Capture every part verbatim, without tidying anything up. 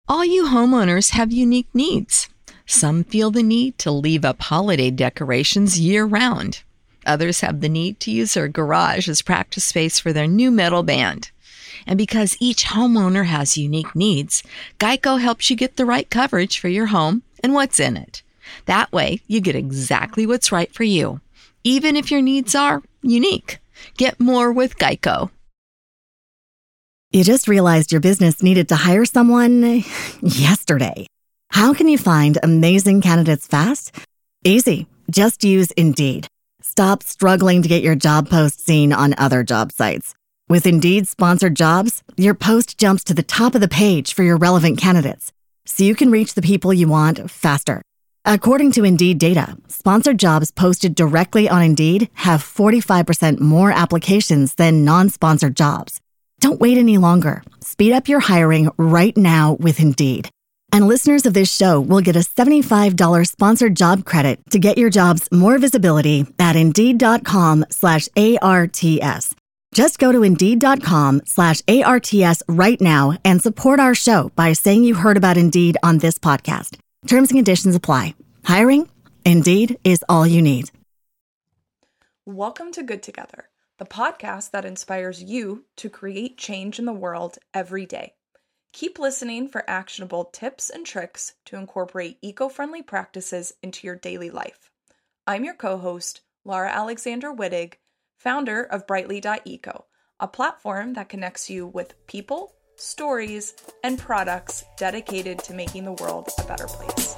All you homeowners have unique needs. Some feel the need to leave up holiday decorations year-round. Others have the need to use their garage as practice space for their new metal band. And because each homeowner has unique needs, Geico helps you get the right coverage for your home and what's in it. That way, you get exactly what's right for you, even if your needs are unique. Get more with Geico. You just realized your business needed to hire someone yesterday. How can you find amazing candidates fast? Easy. Just use Indeed. Stop struggling to get your job post seen on other job sites. With Indeed sponsored jobs, your post jumps to the top of the page for your relevant candidates, so you can reach the people you want faster. According to Indeed data, sponsored jobs posted directly on Indeed have forty-five percent more applications than non-sponsored jobs. Don't wait any longer. Speed up your hiring right now with Indeed. And listeners of this show will get a seventy-five dollars sponsored job credit to get your jobs more visibility at Indeed.com slash ARTS. Just go to Indeed.com slash ARTS right now and support our show by saying you heard about Indeed on this podcast. Terms and conditions apply. Hiring? Indeed is all you need. Welcome to Good Together, the podcast that inspires you to create change in the world every day. Keep listening for actionable tips and tricks to incorporate eco-friendly practices into your daily life. I'm your co-host, Laura Alexandra Wittig, founder of Brightly dot eco, a platform that connects you with people, stories, and products dedicated to making the world a better place.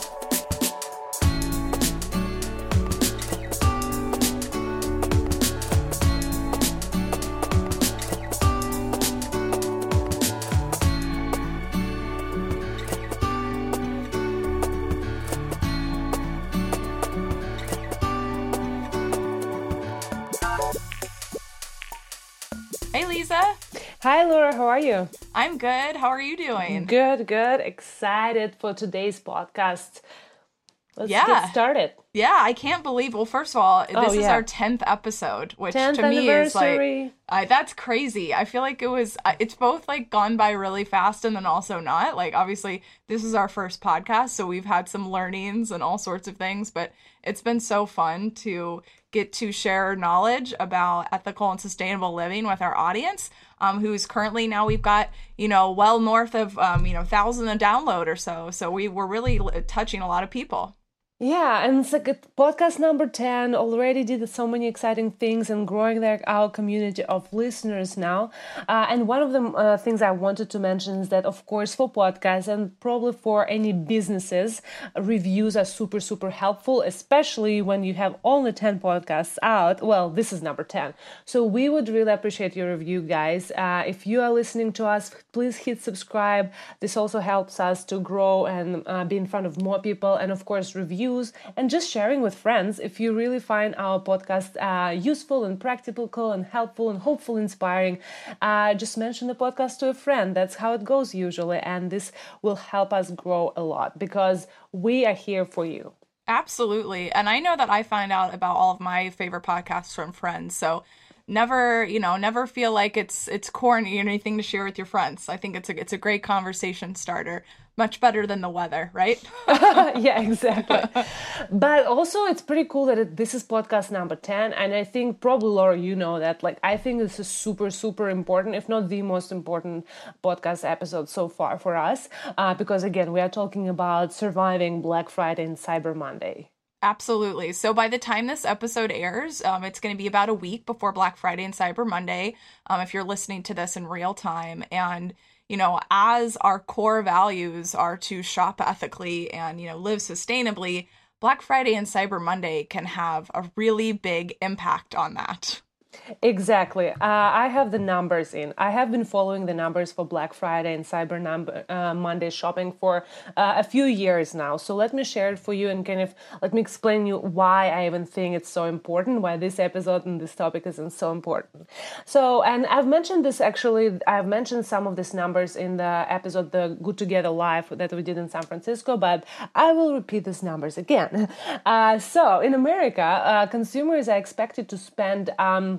Hey, Lisa. Hi, Laura. How are you? I'm good. How are you doing? Good, good. Excited for today's podcast. Let's yeah. get started. Yeah, I can't believe. Well, first of all, this oh, is yeah. our tenth episode, which tenth to me is anniversary. like, I, that's crazy. I feel like it was, it's both like gone by really fast and then also not. Like, obviously, this is our first podcast, so we've had some learnings and all sorts of things, but it's been so fun to get to share knowledge about ethical and sustainable living with our audience, um, who's currently now we've got, you know, well north of, um, you know, thousand a download or so. So we were really touching a lot of people. Yeah, and it's like a podcast number ten, already did so many exciting things and growing their, our community of listeners now. Uh, and one of the uh, things I wanted to mention is that, of course, for podcasts and probably for any businesses, reviews are super, super helpful, especially when you have only ten podcasts out. Well, this is number ten. So we would really appreciate your review, guys. Uh, if you are listening to us, please hit subscribe. This also helps us to grow and uh, be in front of more people. And, of course, review and just sharing with friends if you really find our podcast uh, useful and practical and helpful and hopeful, inspiring. Uh, just mention the podcast to a friend. That's how it goes usually. And this will help us grow a lot because we are here for you. Absolutely. And I know that I find out about all of my favorite podcasts from friends. So never, you know, never feel like it's it's corny or anything to share with your friends. I think it's a it's a great conversation starter. Much better than the weather, right? Yeah, exactly. But also it's pretty cool that it, this is podcast number ten. And I think probably, Laura, you know that, like, I think this is super, super important, if not the most important podcast episode so far for us. Uh, because again, we are talking about surviving Black Friday and Cyber Monday. Absolutely. So by the time this episode airs, um, it's going to be about a week before Black Friday and Cyber Monday, um, if you're listening to this in real time. And you know, as our core values are to shop ethically and, you know, live sustainably, Black Friday and Cyber Monday can have a really big impact on that. Exactly. Uh, I have the numbers in. I have been following the numbers for Black Friday and Cyber number, uh, Monday shopping for uh, a few years now. So let me share it for you and kind of let me explain you why I even think it's so important, why this episode and this topic isn't so important. So, and I've mentioned this actually, I've mentioned some of these numbers in the episode, the Good Together Live that we did in San Francisco, but I will repeat these numbers again. Uh, so in America, uh, consumers are expected to spend um,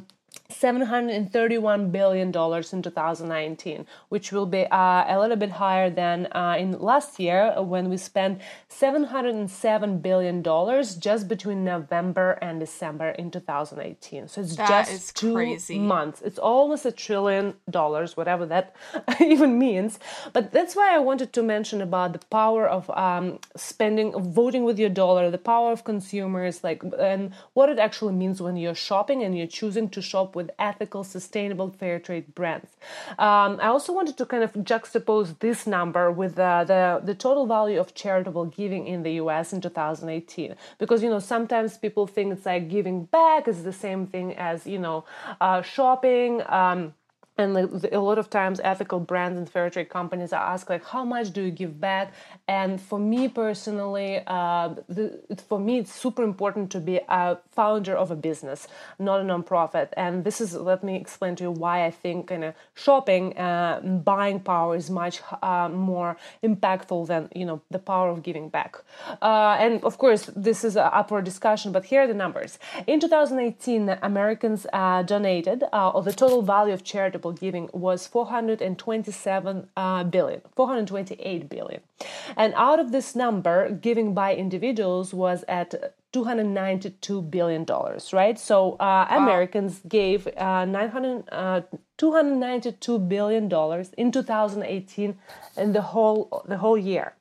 seven hundred thirty-one billion dollars in two thousand nineteen, which will be uh, a little bit higher than uh, in last year when we spent seven hundred seven billion dollars just between November and December in two thousand eighteen. So it's that just is two crazy. months. It's almost a trillion dollars, whatever that even means. But that's why I wanted to mention about the power of um, spending, voting with your dollar, the power of consumers, like, and what it actually means when you're shopping and you're choosing to shop with with ethical, sustainable, fair trade brands. Um, I also wanted to kind of juxtapose this number with uh, the, the total value of charitable giving in the U S in two thousand eighteen. Because, you know, sometimes people think it's like giving back is the same thing as, you know, uh, shopping. Um, And a lot of times ethical brands and fair trade companies are asked, like, how much do you give back? And for me personally, uh, the, for me, it's super important to be a founder of a business, not a nonprofit. And this is, let me explain to you why I think kind of shopping, uh, buying power is much uh, more impactful than, you know, the power of giving back. Uh, and of course, this is an upward discussion, but here are the numbers. In two thousand eighteen, Americans uh, donated, uh, or the total value of charitable giving was four hundred twenty-seven uh, billion, four hundred twenty-eight billion. And out of this number, giving by individuals was at two hundred ninety-two billion dollars, right? So uh, Americans wow. gave uh, nine hundred, uh, two hundred ninety-two billion dollars in two thousand eighteen and the whole the whole year.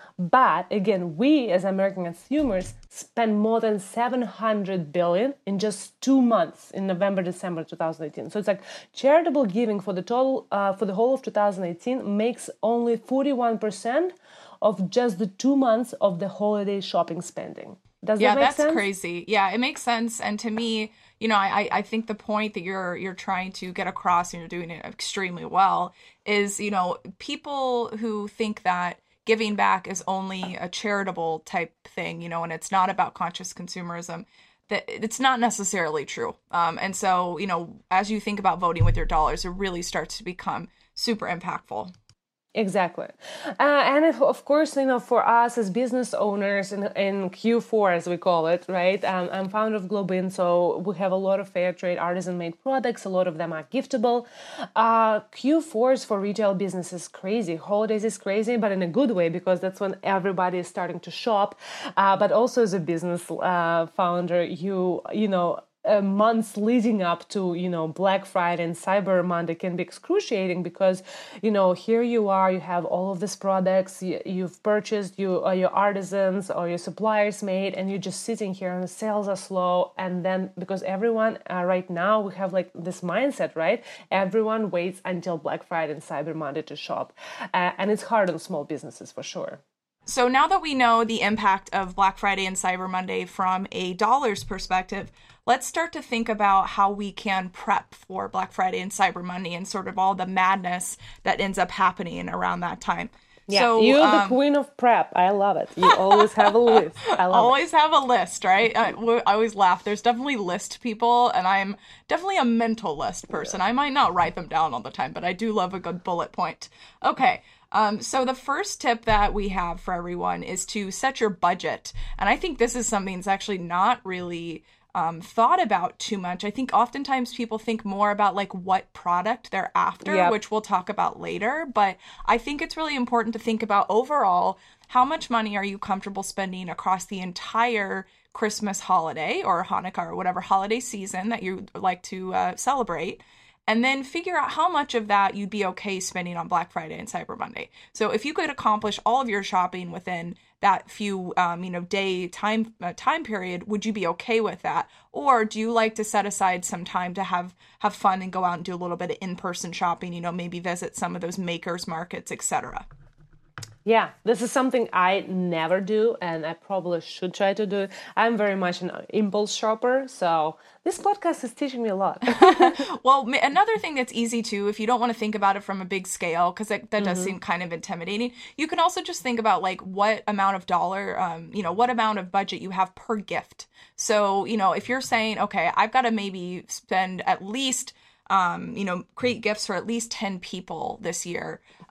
But again, we as American consumers spend more than seven hundred billion dollars in just two months in November, December two thousand eighteen. So it's like charitable giving for the total, uh, for the whole of two thousand eighteen makes only forty-one percent of just the two months of the holiday shopping spending. Does yeah, that make that's sense? crazy. Yeah, it makes sense. And to me, you know, I, I think the point that you're you're trying to get across, and you're doing it extremely well, is, you know, people who think that giving back is only a charitable type thing, you know, and it's not about conscious consumerism, that it's not necessarily true. Um, and so, you know, as you think about voting with your dollars, it really starts to become super impactful. Exactly. Uh, and if, of course, you know, for us as business owners in, in Q four, as we call it, right? Um, I'm founder of Globin, so we have a lot of fair trade artisan-made products. A lot of them are giftable. Uh, Q four is for retail business is crazy. Holidays is crazy, but in a good way, because that's when everybody is starting to shop. Uh, but also as a business uh, founder, you, you know, Uh, months leading up to, you know, Black Friday and Cyber Monday can be excruciating because, you know, here you are, you have all of these products you, you've purchased, you or your artisans or your suppliers made, and you're just sitting here and the sales are slow. And then because everyone uh, right now, we have like this mindset, right? Everyone waits until Black Friday and Cyber Monday to shop. Uh, and it's hard on small businesses for sure. So now that we know the impact of Black Friday and Cyber Monday from a dollars perspective, let's start to think about how we can prep for Black Friday and Cyber Monday and sort of all the madness that ends up happening around that time. Yeah, so, you're um, the queen of prep. I love it. You always have a list. I love always it. have a list, right? I, I always laugh. There's definitely list people, and I'm definitely a mental list person. Yeah. I might not write them down all the time, but I do love a good bullet point. Okay. Um, so the first tip that we have for everyone is to set your budget. And I think this is something that's actually not really um, thought about too much. I think oftentimes people think more about like what product they're after, yep. which we'll talk about later. But I think it's really important to think about overall, how much money are you comfortable spending across the entire Christmas holiday or Hanukkah or whatever holiday season that you like to uh, celebrate. And then figure out how much of that you'd be okay spending on Black Friday and Cyber Monday. So if you could accomplish all of your shopping within that few, um, you know, day time uh, time period, would you be okay with that? Or do you like to set aside some time to have have fun and go out and do a little bit of in-person shopping? You know, maybe visit some of those makers markets, et cetera. Yeah, this is something I never do, and I probably should try to do it. I'm very much an impulse shopper, so this podcast is teaching me a lot. Well, another thing that's easy too, if you don't want to think about it from a big scale, because that, that does mm-hmm. seem kind of intimidating, you can also just think about like what amount of dollar, um, you know, what amount of budget you have per gift. So, you know, if you're saying, okay, I've got to maybe spend at least Um, you know, create gifts for at least ten people this year.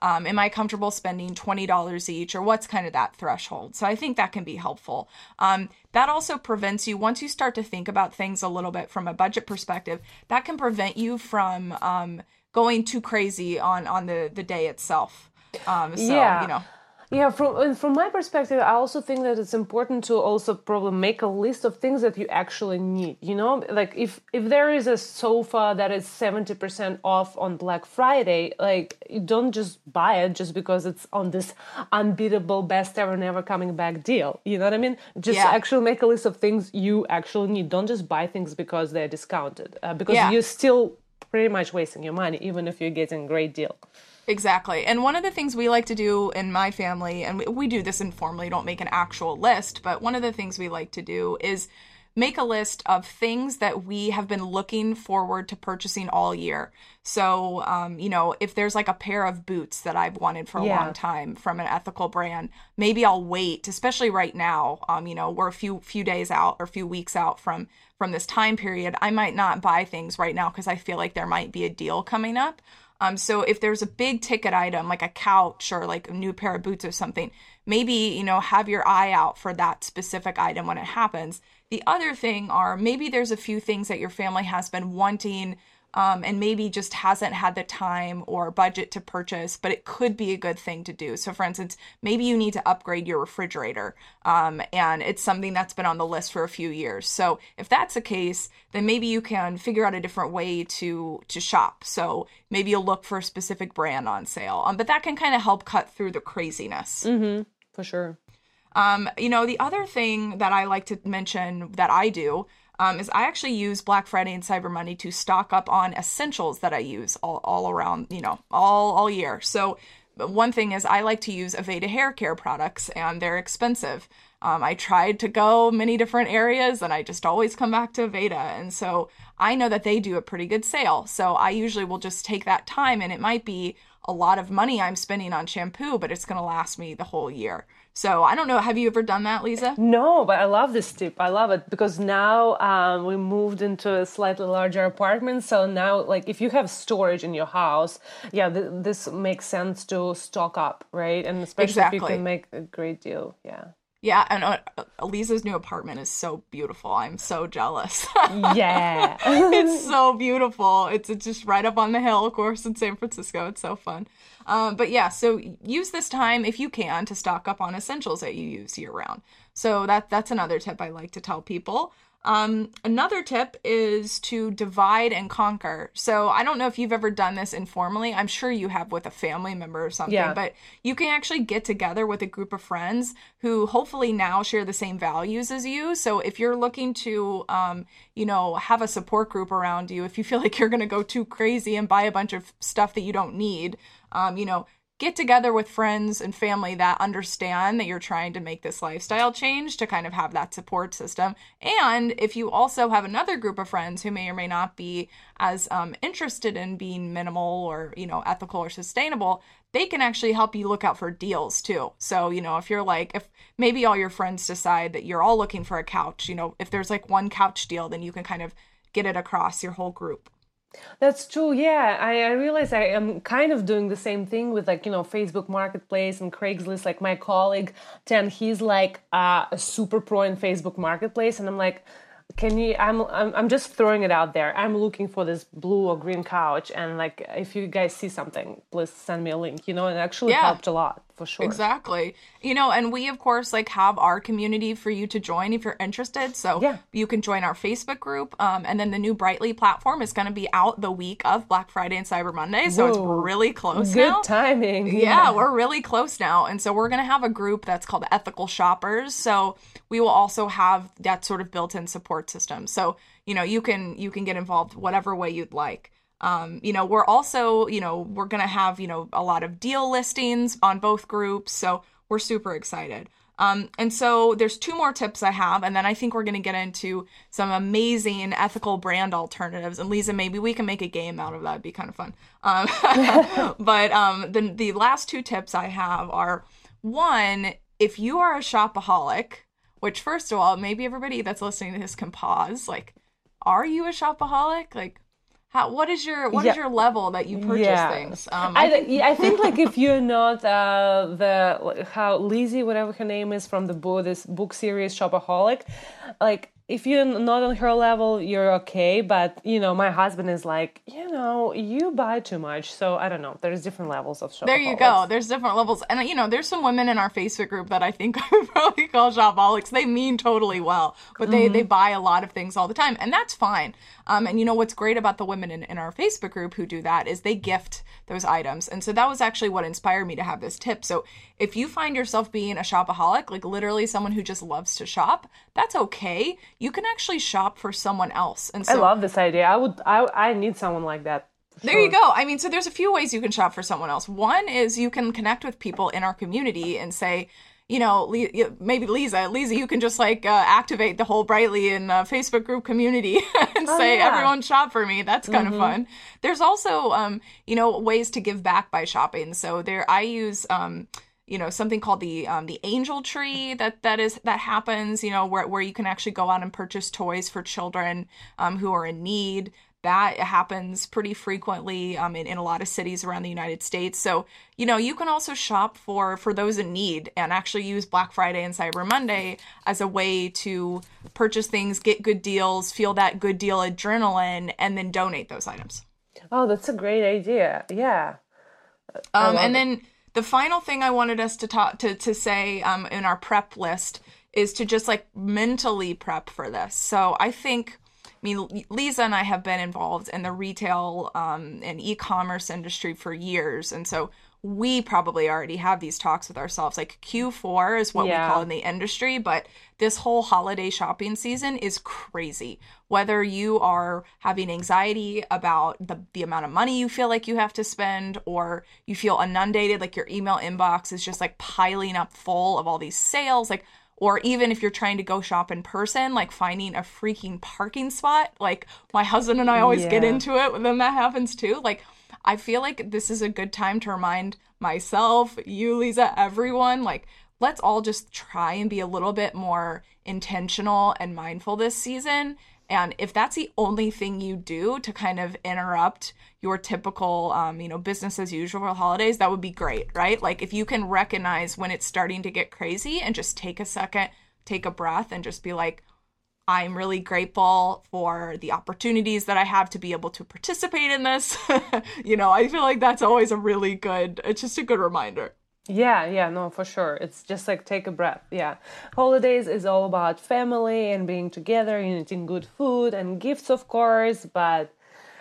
Um, am I comfortable spending twenty dollars each, or what's kind of that threshold? So I think that can be helpful. Um, that also prevents you, once you start to think about things a little bit from a budget perspective, that can prevent you from um, going too crazy on, on the, the day itself. Um, so, yeah. you know. Yeah, from from my perspective, I also think that it's important to also probably make a list of things that you actually need. You know, like if if there is a sofa that is seventy percent off on Black Friday, like you don't just buy it just because it's on this unbeatable best ever never coming back deal. You know what I mean? Just Yeah. actually make a list of things you actually need. Don't just buy things because they're discounted, uh, because Yeah. you're still pretty much wasting your money, even if you're getting a great deal. Exactly. And one of the things we like to do in my family, and we, we do this informally, don't make an actual list, but one of the things we like to do is make a list of things that we have been looking forward to purchasing all year. So, um, you know, if there's like a pair of boots that I've wanted for a Yeah. long time from an ethical brand, maybe I'll wait, especially right now. Um, you know, we're a few few days out or a few weeks out from from this time period. I might not buy things right now because I feel like there might be a deal coming up. Um, so if there's a big ticket item like a couch or like a new pair of boots or something, maybe, you know, have your eye out for that specific item when it happens. The other thing are maybe there's a few things that your family has been wanting um, and maybe just hasn't had the time or budget to purchase, but it could be a good thing to do. So for instance, maybe you need to upgrade your refrigerator um, and it's something that's been on the list for a few years. So if that's the case, then maybe you can figure out a different way to to shop. So maybe you'll look for a specific brand on sale, um, but that can kind of help cut through the craziness. Mm-hmm, for sure. Um, you know, the other thing that I like to mention that I do um, is I actually use Black Friday and Cyber Monday to stock up on essentials that I use all, all around, you know, all, all year. So one thing is I like to use Aveda hair care products and they're expensive. Um, I tried to go many different areas and I just always come back to Aveda. And so I know that they do a pretty good sale. So I usually will just take that time, and it might be a lot of money I'm spending on shampoo, but it's going to last me the whole year. So I don't know. Have you ever done that, Lisa? No, but I love this tip. I love it because now um, we moved into a slightly larger apartment. So now, like, if you have storage in your house, yeah, th- this makes sense to stock up, right? And especially Exactly. if you can make a great deal. Yeah. Yeah, and uh, Lisa's new apartment is so beautiful. I'm so jealous. Yeah. It's so beautiful. It's, it's just right up on the hill, of course, in San Francisco. It's so fun. Um, but yeah, so use this time, if you can, to stock up on essentials that you use year round. So that that's another tip I like to tell people. Um, another tip is to divide and conquer. So I don't know if you've ever done this informally. I'm sure you have with a family member or something, Yeah. but you can actually get together with a group of friends who hopefully now share the same values as you. So if you're looking to, um, you know, have a support group around you, if you feel like you're going to go too crazy and buy a bunch of stuff that you don't need, um, you know, get together with friends and family that understand that you're trying to make this lifestyle change to kind of have that support system. And if you also have another group of friends who may or may not be as um, interested in being minimal or, you know, ethical or sustainable, they can actually help you look out for deals too. So, you know, if you're like, if maybe all your friends decide that you're all looking for a couch, you know, if there's like one couch deal, then you can kind of get it across your whole group. That's true. Yeah, I, I realize I am kind of doing the same thing with, like, you know, Facebook Marketplace and Craigslist. Like my colleague, Tan, he's like uh, a super pro in Facebook Marketplace. And I'm like, can you, I'm, I'm, I'm just throwing it out there. I'm looking for this blue or green couch. And like, if you guys see something, please send me a link, you know, and it actually Yeah. helped a lot for sure. Exactly. You know, and we, of course, like have our community for you to join if you're interested. So Yeah. you can join our Facebook group. Um, and then the new Brightly platform is going to be out the week of Black Friday and Cyber Monday. So it's Whoa. really close Good now. timing. Yeah, we're really close now. And so we're going to have a group that's called Ethical Shoppers. So we will also have that sort of built-in support system. So, you know, you can you can get involved whatever way you'd like. Um, you know, we're also, you know, we're going to have, you know, a lot of deal listings on both groups. So we're super excited. Um, and so there's two more tips I have, and then I think we're going to get into some amazing ethical brand alternatives. And Lisa, maybe we can make a game out of that. It'd be kind of fun. Um, but um, the, the last two tips I have are, one, if you are a shopaholic, which first of all, maybe everybody that's listening to this can pause, like, are you a shopaholic? Like, How, what is your what yeah. is your level that you purchase yeah. things? Um, I, I, think... I think like if you're not uh, the how Lizzie, whatever her name is from the book, this book series Shopaholic, like if you're not on her level, you're okay. But you know, my husband is like, you know, you buy too much. So I don't know. There's different levels of shopaholics. There you go. There's different levels, and you know, there's some women in our Facebook group that I think I would probably call shopaholics. They mean totally well, but they mm-hmm. they buy a lot of things all the time, and that's fine. Um, and you know what's great about the women in, in our Facebook group who do that is they gift those items. And so that was actually what inspired me to have this tip. So if you find yourself being a shopaholic, like literally someone who just loves to shop, that's okay. You can actually shop for someone else. And so I love this idea. I would, I, I need someone like that. Sure. There you go. I mean, so there's a few ways you can shop for someone else. One is you can connect with people in our community and say, you know, maybe Lisa, Lisa, you can just like uh, activate the whole Brightly and uh, Facebook group community and oh, say, yeah. everyone shop for me. That's kind mm-hmm. of fun. There's also, um, you know, ways to give back by shopping. So there, I use, um, you know, something called the um, the Angel Tree that that is that happens, you know, where where you can actually go out and purchase toys for children um, who are in need. That happens pretty frequently um, in, in a lot of cities around the United States. So, you know, you can also shop for, for those in need and actually use Black Friday and Cyber Monday as a way to purchase things, get good deals, feel that good deal adrenaline, and then donate those items. Oh, that's a great idea. Yeah. Um, and it. then the final thing I wanted us to talk to, to say um, in our prep list is to just like mentally prep for this. So I think... I mean, Lisa and I have been involved in the retail um, and e-commerce industry for years. And so we probably already have these talks with ourselves. Like Q four is what yeah. we call in the industry. But this whole holiday shopping season is crazy. Whether you are having anxiety about the, the amount of money you feel like you have to spend, or you feel inundated, like your email inbox is just like piling up full of all these sales, like, or even if you're trying to go shop in person, like finding a freaking parking spot, like my husband and I always yeah. get into it when that happens too. Like, I feel like this is a good time to remind myself, you, Lisa, everyone, like, let's all just try and be a little bit more intentional and mindful this season. And if that's the only thing you do to kind of interrupt your typical, um, you know, business as usual holidays, that would be great, right? Like if you can recognize when it's starting to get crazy and just take a second, take a breath and just be like, I'm really grateful for the opportunities that I have to be able to participate in this. You know, I feel like that's always a really good, it's just a good reminder. Yeah, yeah, no, for sure. It's just like take a breath. Yeah. Holidays is all about family and being together and eating good food and gifts, of course, but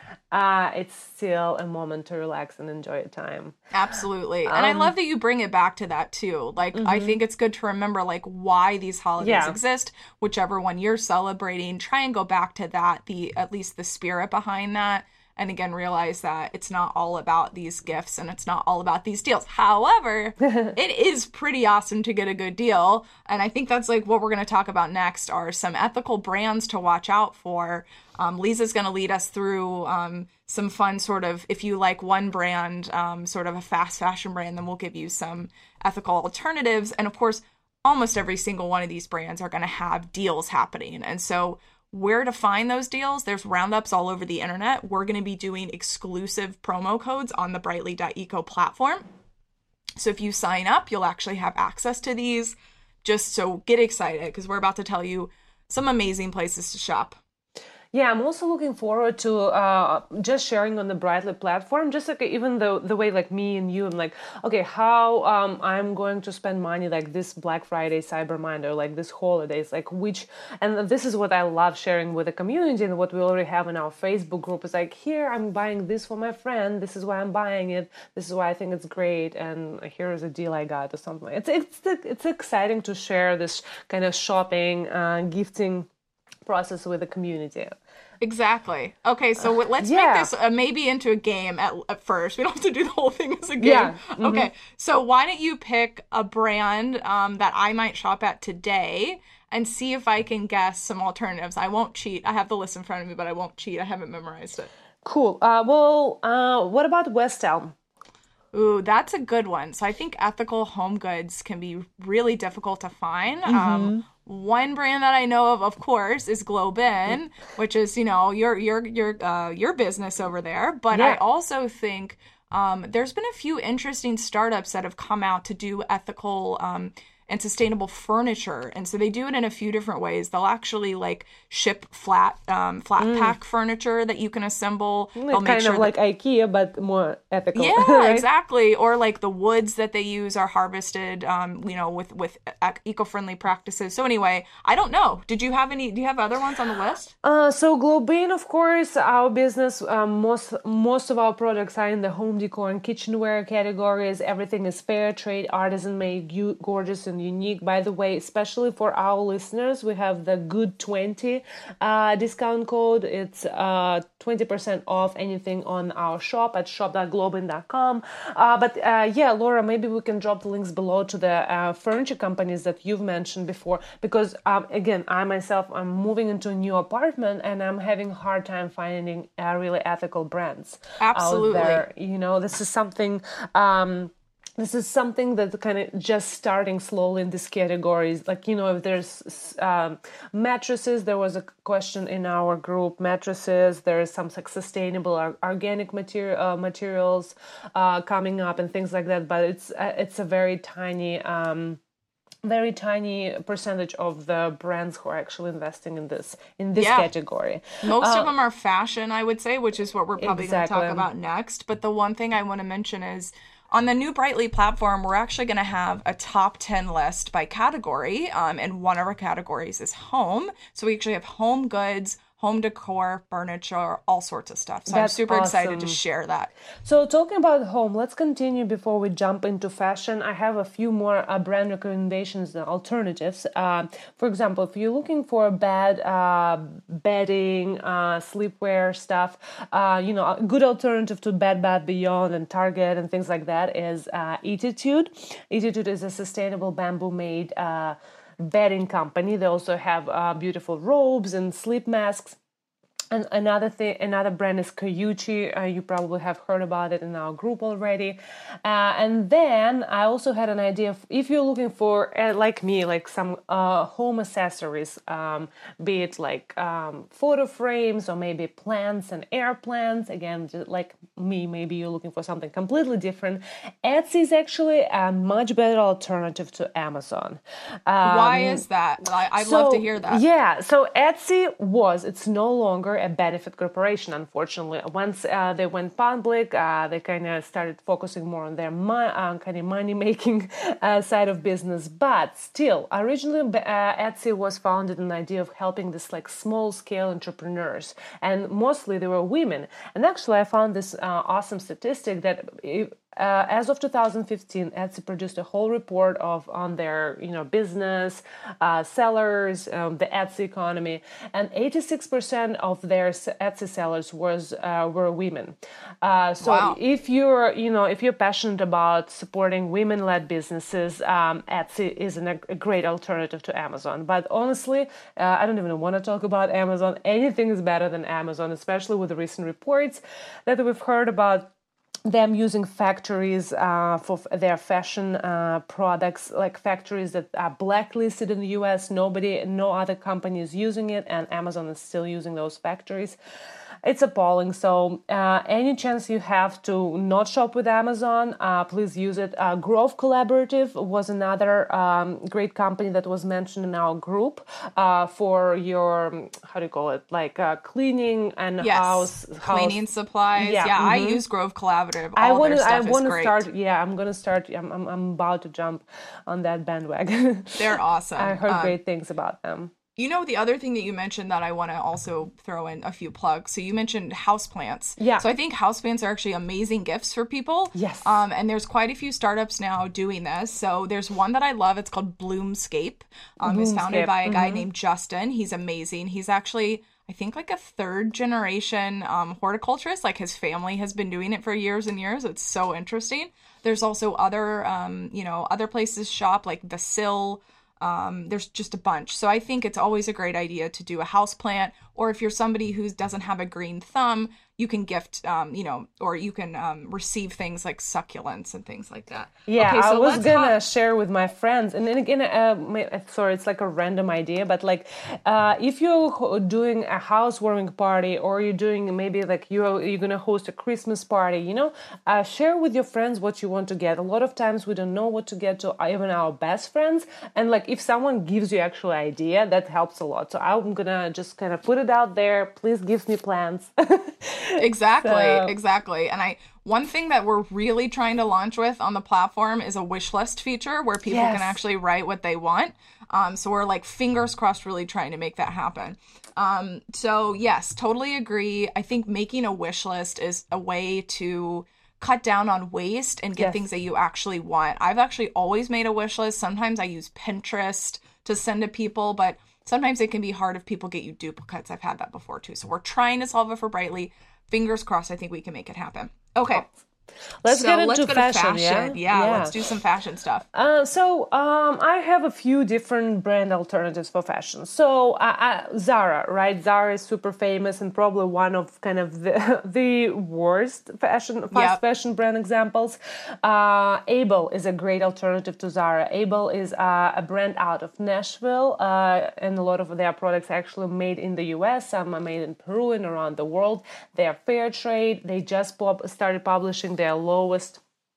uh, it's still a moment to relax and enjoy your time. Absolutely. Um, and I love that you bring it back to that too. Like, mm-hmm. I think it's good to remember like why these holidays yeah. exist, whichever one you're celebrating. Try and go back to that, the at least the spirit behind that. And again, realize that it's not all about these gifts and it's not all about these deals. However, it is pretty awesome to get a good deal. And I think that's like what we're going to talk about next are some ethical brands to watch out for. Um, Lisa's going to lead us through um, some fun sort of, if you like one brand, um, sort of a fast fashion brand, then we'll give you some ethical alternatives. And of course, almost every single one of these brands are going to have deals happening. And so where to find those deals, there's roundups all over the internet. We're going to be doing exclusive promo codes on the brightly dot eco platform. So if you sign up, you'll actually have access to these. Just so get excited because we're about to tell you some amazing places to shop. Yeah, I'm also looking forward to uh, just sharing on the Brightly platform, just like even the the way like me and you, I'm like, okay, how um, I'm going to spend money like this Black Friday, Cyber Monday, or like this holidays, like which, and this is what I love sharing with the community and what we already have in our Facebook group is like, here, I'm buying this for my friend, this is why I'm buying it, this is why I think it's great, and here is a deal I got or something. It's, it's, it's exciting to share this kind of shopping, uh, gifting process with the community. Exactly. Okay, so let's yeah. make this uh, maybe into a game at, at first. We don't have to do the whole thing as a game. Yeah. Mm-hmm. Okay, so why don't you pick a brand um, that I might shop at today and see if I can guess some alternatives. I won't cheat. I have the list in front of me, but I won't cheat. I haven't memorized it. Cool. Uh, well, uh, what about West Elm? Ooh, that's a good one. So I think ethical home goods can be really difficult to find. Mm-hmm. Um, one brand that I know of, of course, is Globin, which is, you know, your your your uh, your business over there. But Yeah. I also think um, there's been a few interesting startups that have come out to do ethical um, and sustainable furniture, and so they do it in a few different ways. They'll actually like ship flat um, flat Mm. pack furniture that you can assemble. They'll It's make kind sure of that- like IKEA, but more ethical. yeah, right? exactly. Or like the woods that they use are harvested, um, you know, with with ec- eco-friendly practices. So anyway, I don't know. Did you have any? Do you have other ones on the list? Uh, so Globin, of course, our business, um, most most of our products are in the home decor and kitchenware categories. Everything is fair trade, artisan made, u- gorgeous and unique. By the way, especially for our listeners, we have the Good twenty uh, discount code. It's uh, twenty percent off anything on our shop at shop dot globin dot com. Uh, but uh, yeah, Laura, maybe we can drop the links below to the uh, furniture companies that you've mentioned before, because um, again, I myself, I'm moving into a new apartment and I'm having a hard time finding uh, really ethical brands Absolutely. out there. You know, this is something. Um, This is something that kind of just starting slowly in these categories. Like, you know, if there's um, mattresses, there was a question in our group, mattresses, there is some like sustainable or organic material uh, materials uh, coming up and things like that. But it's uh, it's a very tiny, um, very tiny percentage of the brands who are actually investing in this in this Yeah. category. Most Uh, of them are fashion, I would say, which is what we're probably going to Exactly. talk about next. But the one thing I want to mention is on the new Brightly platform, we're actually going to have a top ten list by category. Um, and one of our categories is home. So we actually have home goods, home decor, furniture, all sorts of stuff. So I'm That's super excited to awesome. share that. So talking about home, let's continue before we jump into fashion. I have a few more uh, brand recommendations and alternatives. Uh, for example, if you're looking for bed, uh, bedding, uh, sleepwear stuff, uh, you know, a good alternative to Bed Bath Beyond and Target and things like that is uh, Eatitude. Eatitude is a sustainable bamboo-made uh, bedding company. They also have uh, beautiful robes and sleep masks. And another thing, another brand is Kayuchi. Uh, you probably have heard about it in our group already. Uh, and then I also had an idea of if you're looking for, uh, like me, like some uh, home accessories, um, be it like um, photo frames or maybe plants and air plants. Again, just like me, maybe you're looking for something completely different. Etsy is actually a much better alternative to Amazon. Um, Why is that? I, I'd love to hear that. Yeah, so Etsy was, it's no longer a benefit corporation, unfortunately. Once uh, they went public, uh, they kind of started focusing more on their mo- uh, kind of money-making uh, side of business. But still, originally uh, Etsy was founded on the idea of helping this like small-scale entrepreneurs. And mostly they were women. And actually, I found this uh, awesome statistic that if, Uh, as of two thousand fifteen, Etsy produced a whole report of on their, you know, business, uh, sellers, um, the Etsy economy, and eighty-six percent of their Etsy sellers was uh, were women. Uh, so Wow. if you're, you know, if you're passionate about supporting women-led businesses, um, Etsy is an, a great alternative to Amazon. But honestly, uh, I don't even want to talk about Amazon. Anything is better than Amazon, especially with the recent reports that we've heard about them using factories uh, for f- their fashion uh, products, like factories that are blacklisted in the U S. Nobody, no other company is using it, and Amazon is still using those factories. It's appalling. So uh, any chance you have to not shop with Amazon, uh, please use it. Uh, Grove Collaborative was another um, great company that was mentioned in our group uh, for your, how do you call it, like uh, cleaning and Yes. house, house Cleaning supplies. Yeah, Yeah, I mhm. use Grove Collaborative. All I want their to. I stuff is want to great. start. Yeah, I'm gonna start. I'm. I'm, I'm about to jump on that bandwagon. They're awesome. I heard Um, great things about them. You know, the other thing that you mentioned that I want to also throw in a few plugs. So you mentioned houseplants. Yeah. So I think houseplants are actually amazing gifts for people. Yes. Um, and there's quite a few startups now doing this. So there's one that I love. It's called Bloomscape. Um, it's founded Bloomscape, by a guy named Justin. He's amazing. He's actually, I think, like a third generation um, horticulturist. Like his family has been doing it for years and years. It's so interesting. There's also other, um, you know, other places shop like The Sill. Um, there's just a bunch. So I think it's always a great idea to do a house plant Or if you're somebody who doesn't have a green thumb, you can gift, um, you know, or you can um, receive things like succulents and things like that. Yeah, okay, so I was let's gonna ha- share with my friends, and then again, uh, my- sorry, it's like a random idea, but like, uh, if you're ho- doing a housewarming party, or you're doing maybe like you're you're gonna host a Christmas party, you know, uh, share with your friends what you want to get. A lot of times we don't know what to get to even our best friends, and like if someone gives you actual idea, that helps a lot. So I'm gonna just kind of put it out there. Please give me plans. Exactly, So- exactly. And I one thing that we're really trying to launch with on the platform is a wish list feature where people Yes. can actually write what they want. Um, so we're like fingers crossed really trying to make that happen. Um, so yes, totally agree. I think making a wish list is a way to cut down on waste and get Yes. things that you actually want. I've actually always made a wish list. Sometimes I use Pinterest to send to people, but sometimes it can be hard if people get you duplicates. I've had that before too. So we're trying to solve it for Brightly. Fingers crossed, I think we can make it happen. Okay. Let's so get into let's go to fashion, fashion. yeah? Yeah, let's do some fashion stuff. Uh, so um, I have a few different brand alternatives for fashion. So uh, uh, Zara, right? Zara is super famous and probably one of kind of the, the worst fashion fast Yep. fashion brand examples. Uh, Able is a great alternative to Zara. Able is uh, a brand out of Nashville, uh, and a lot of their products are actually made in the U S. Some are made in Peru and around the world. They are fair trade. They just pop- started publishing their lowest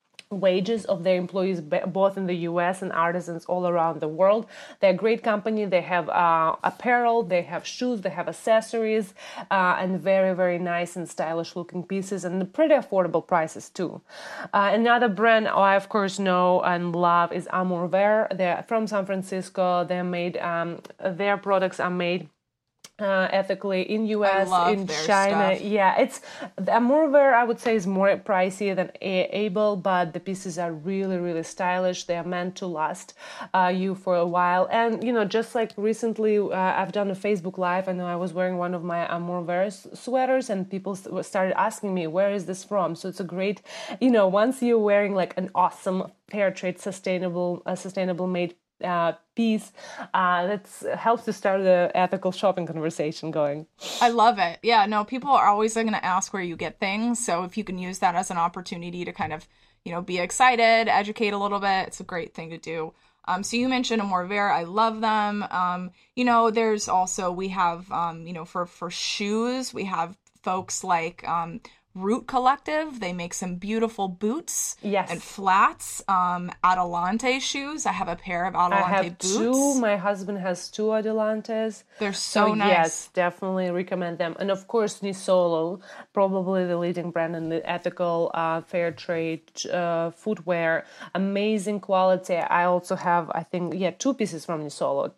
wages of their employees both in the U S and artisans all around the world. They're a great company. They have uh, apparel, they have shoes, they have accessories, uh, and very, very nice and stylish looking pieces, and pretty affordable prices too. Uh, another brand I of course know and love is Amour Vert. They're from San Francisco. They're made, um, their products are made Uh, ethically in U S, love in their China. stuff. Yeah, it's the Amour Vert, I would say, is more pricey than A- Able, but the pieces are really, really stylish. They are meant to last uh, you for a while. And, you know, just like recently, uh, I've done a Facebook Live. I know I was wearing one of my Amour Vert s- sweaters, and people s- started asking me, where is this from? So it's a great, you know, once you're wearing like an awesome fair trade, sustainable, uh, sustainable made uh, piece, uh, that helps to start the ethical shopping conversation going. I love it. Yeah, no, people are always going to ask where you get things. So if you can use that as an opportunity to kind of, you know, be excited, educate a little bit, it's a great thing to do. Um, so you mentioned Amour Vert. I love them. Um, you know, there's also, we have, um, you know, for, for shoes, we have folks like um, Root Collective. They make some beautiful boots Yes. and flats. Um, Adelante shoes. I have a pair of I Adelante have boots. two. My husband has two Adelantes. They're so, nice. Yes, definitely recommend them. And of course, Nisolo, probably the leading brand in the ethical, uh, fair trade uh, footwear. Amazing quality. I also have, I think, yeah, two pieces from Nisolo.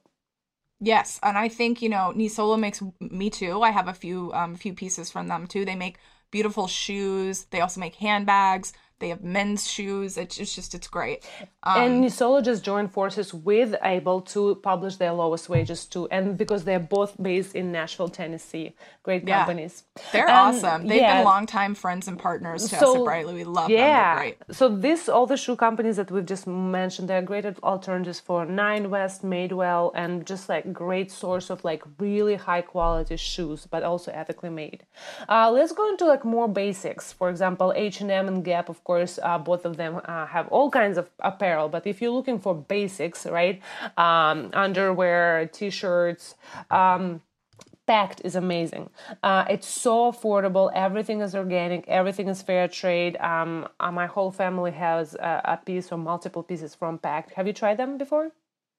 Yes, and I think, you know, Nisolo makes me too. I have a few um few pieces from them too. They make beautiful shoes. They also make handbags. They have men's shoes. It's, it's just, it's great. Um, And Nisolo just joined forces with Able to publish their lowest wages too. And because they're both based in Nashville, Tennessee. Great Yeah. companies. they're And, awesome. They've yeah, been longtime friends and partners to us at Brightly. We love them. yeah. They're great. So this, all the shoe companies that we've just mentioned, they're great alternatives for Nine West, Madewell, and just like great source of like really high quality shoes, but also ethically made. Uh, let's go into like more basics. For example, H and M and Gap, of course, uh, both of them uh, have all kinds of apparel. But if you're looking for basics, right, um, underwear, t-shirts, um, Packed is amazing. Uh, it's so affordable. Everything is organic. Everything is fair trade. Um, uh, my whole family has a, a piece or multiple pieces from Packed. Have you tried them before?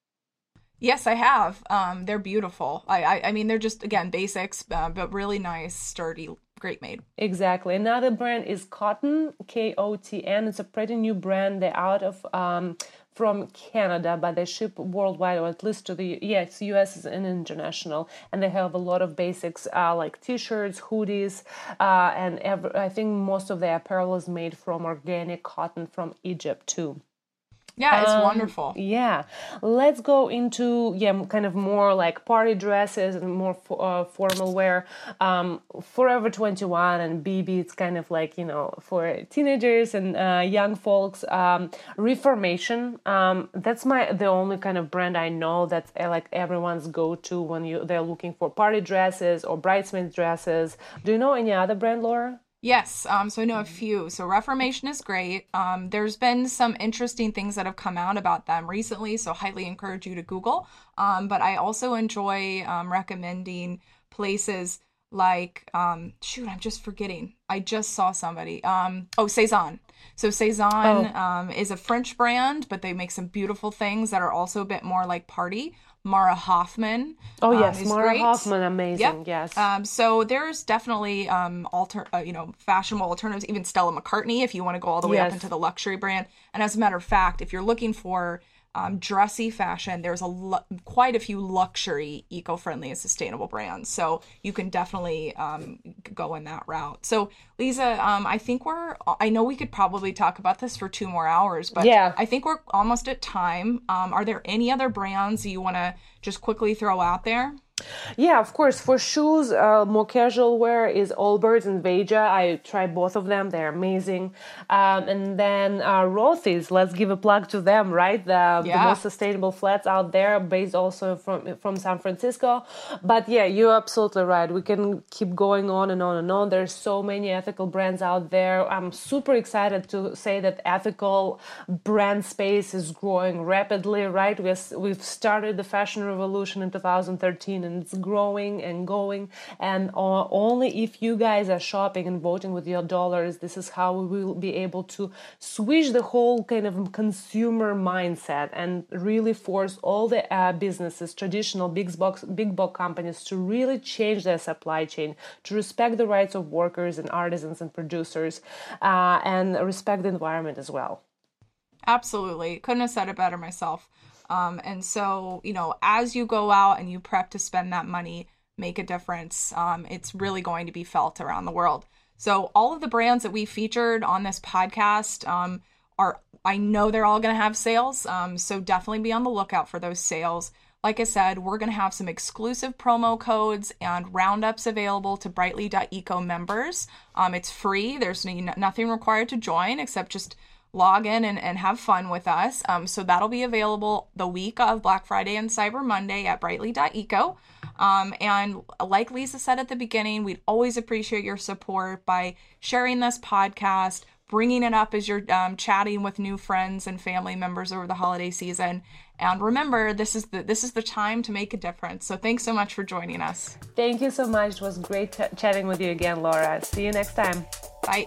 Yes, I have. Um, they're beautiful. I, I, I mean, they're just, again, basics, uh, but really nice, sturdy, great made. Exactly. Another brand is Cotton, K O T N. It's a pretty new brand. They're out of um, from Canada, but they ship worldwide, or at least to the yes, U S and international. And they have a lot of basics uh, like t-shirts, hoodies, uh, and every, I think most of their apparel is made from organic cotton from Egypt too. Yeah, it's Um, wonderful. Yeah. Let's go into, yeah, kind of more like party dresses and more fo- uh, formal wear. Um, Forever twenty-one and B B, it's kind of like, you know, for teenagers and uh, young folks. Um, Reformation, um, that's my the only kind of brand I know that's uh, like everyone's go-to when you they're looking for party dresses or bridesmaid dresses. Do you know any other brand, Laura? Yes, um, so I know a few. So Reformation is great. Um, there's been some interesting things that have come out about them recently, so highly encourage you to Google. Um, but I also enjoy um, recommending places like, um, shoot, I'm just forgetting. I just saw somebody. Um, oh, Cezanne. So Cezanne Oh. um, is a French brand, but they make some beautiful things that are also a bit more like party. Mara Hoffman. Oh, um, yes, is Mara great. Hoffman, amazing, Yep. yes. Um, so there's definitely um alter uh, you know fashionable alternatives. Even Stella McCartney, if you want to go all the way up Yes. into the luxury brand. And as a matter of fact, if you're looking for um, dressy fashion, there's a lu- quite a few luxury, eco-friendly, and sustainable brands. So you can definitely um, go in that route. So Lisa, um, I think we're. I know we could probably talk about this for two more hours, but Yeah. I think we're almost at time. Um, are there any other brands you want to just quickly throw out there? Yeah, of course. For shoes, uh, more casual wear is Allbirds and Veja. I tried both of them; they're amazing. Um, and then uh, Rothy's. Let's give a plug to them, right? The, the Yeah. most sustainable flats out there, based also from from San Francisco. But yeah, you're absolutely right. We can keep going on and on and on. There's so many ethical brands out there. I'm super excited to say that ethical brand space is growing rapidly. Right? We've we've started the fashion revolution in two thousand thirteen. And it's growing and going, and uh, only if you guys are shopping and voting with your dollars, this is how we will be able to switch the whole kind of consumer mindset and really force all the uh, businesses, traditional big box big box companies, to really change their supply chain, to respect the rights of workers and artisans and producers, uh, and respect the environment as well. Absolutely. Couldn't have said it better myself. Um, and so, you know, as you go out and you prep to spend that money, make a difference. Um, it's really going to be felt around the world. So all of the brands that we featured on this podcast um, are, I know they're all going to have sales. Um, so definitely be on the lookout for those sales. Like I said, we're going to have some exclusive promo codes and roundups available to brightly dot eco members. Um, it's free. There's no, nothing required to join except just log in and, and have fun with us. Um, so that'll be available the week of Black Friday and Cyber Monday at brightly dot eco. Um, and like Lisa said at the beginning, we'd always appreciate your support by sharing this podcast, bringing it up as you're um, chatting with new friends and family members over the holiday season. And remember, this is the this is the time to make a difference. So thanks so much for joining us. Thank you so much. It was great ch- chatting with you again, Laura. See you next time. Bye.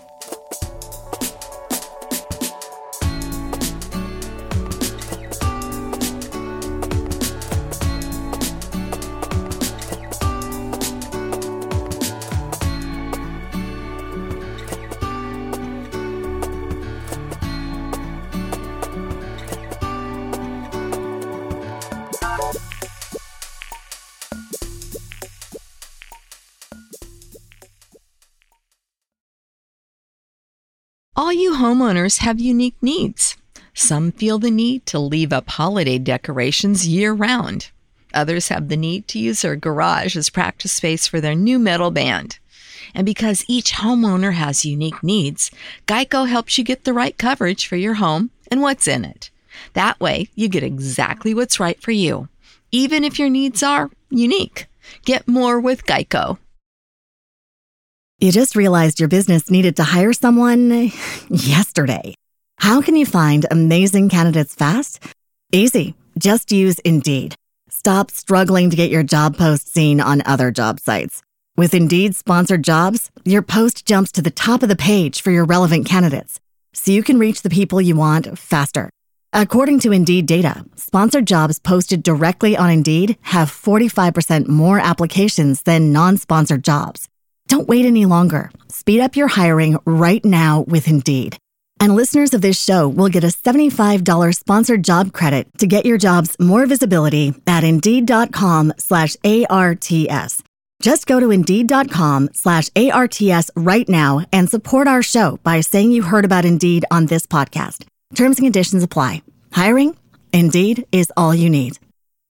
All you homeowners have unique needs. Some feel the need to leave up holiday decorations year-round. Others have the need to use their garage as practice space for their new metal band. And because each homeowner has unique needs, Geico helps you get the right coverage for your home and what's in it. That way, you get exactly what's right for you, even if your needs are unique. Get more with Geico. You just realized your business needed to hire someone yesterday. How can you find amazing candidates fast? Easy. Just use Indeed. Stop struggling to get your job post seen on other job sites. With Indeed sponsored jobs, your post jumps to the top of the page for your relevant candidates, so you can reach the people you want faster. According to Indeed data, sponsored jobs posted directly on Indeed have forty-five percent more applications than non-sponsored jobs. Don't wait any longer. Speed up your hiring right now with Indeed. And listeners of this show will get a seventy-five dollars sponsored job credit to get your jobs more visibility at Indeed.com slash ARTS. Just go to Indeed.com slash ARTS right now and support our show by saying you heard about Indeed on this podcast. Terms and conditions apply. Hiring? Indeed is all you need.